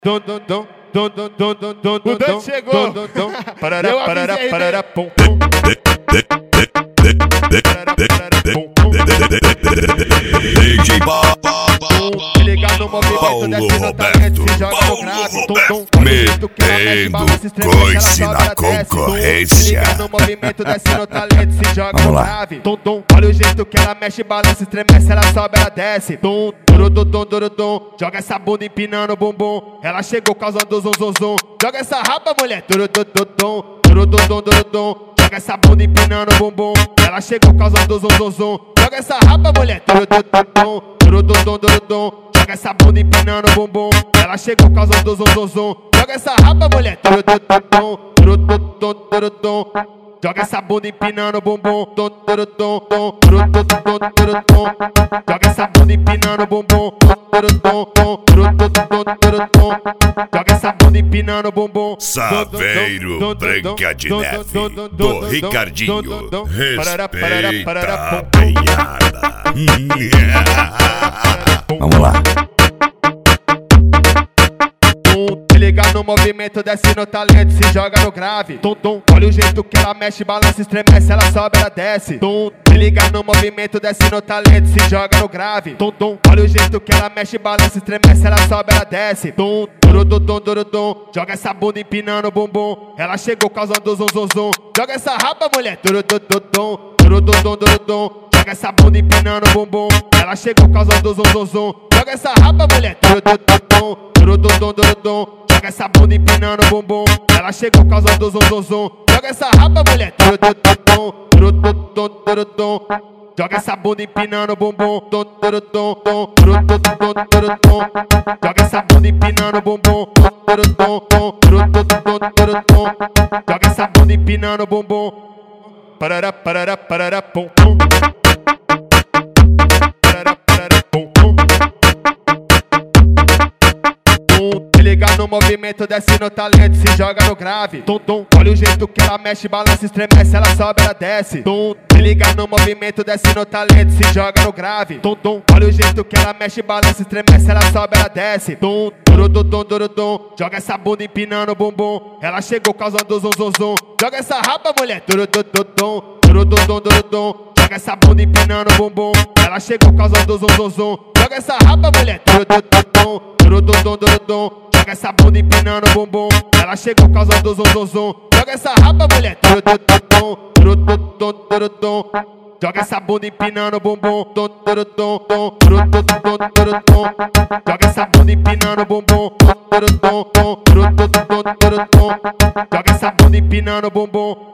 O Dante chegou. Parará, pum, pum. DJ Liga no movimento, desce no talento, se joga no grave. metendo coice na concorrência. Liga no movimento, desce no talento, se joga no grave. Olha o jeito que ela mexe, balança, estremece, ela sobe, ela desce. Joga essa bunda empinando o bumbum. Ela chegou causando zum zum zum. Joga essa raba, mulher. Joga essa bunda empinando o bumbum. Ela chegou causando zum zum zum. Joga essa raba, mulher. Joga essa bunda empinando o bumbum. Ela chegou causando zum zum zum. Joga essa raba, mulher. Joga essa bunda empinando o bumbum. Joga essa bunda empinando o bumbum. Joga essa bunda empinando o bumbum. Saveiro Branca de Neve do Ricardinho. Respeita a penhada. Vamos lá. Liga no movimento, desce no talento, se joga no grave. Olha o jeito que ela mexe, balança, estremece, ela sobe, ela desce. Liga no movimento, desce no talento, se joga no grave. Olha o jeito que ela mexe, balança, estremece, ela sobe, ela desce. Joga essa bunda empinando o bumbum. Ela chegou causando zum zum zum. Joga essa raba, mulher. Joga essa bunda empinando o bumbum. Ela chegou causando zum zum zum. Joga essa raba, mulher. Joga essa bunda empinando o bumbum. Ela chegou causando zum zum zum. Joga essa raba, mulher. Joga essa bunda empinando o bumbum. Joga essa bunda empinando o bumbum. Joga essa bunda empinando o bumbum. Parará, pum, pum. Liga no movimento, desce no talento, se joga no grave. Olha o jeito que ela mexe, balança, estremece, ela sobe, ela desce. Liga no movimento, desce no talento, se joga no grave. Olha o jeito que ela mexe, balança, estremece, ela sobe, ela desce. Joga essa bunda empinando o bumbum. Ela chegou causando zum zum zum. Joga essa raba, mulher. Joga essa bunda empinando o bumbum. Ela chegou causando zum zum zum. Joga essa raba, mulher. Joga essa bunda empinando o bumbum. Ela chegou causando zum zum zum. Joga essa raba, mulher. Joga essa bunda empinando o bumbum. Joga essa bunda empinando o bumbum. Joga essa bunda empinando o bumbum.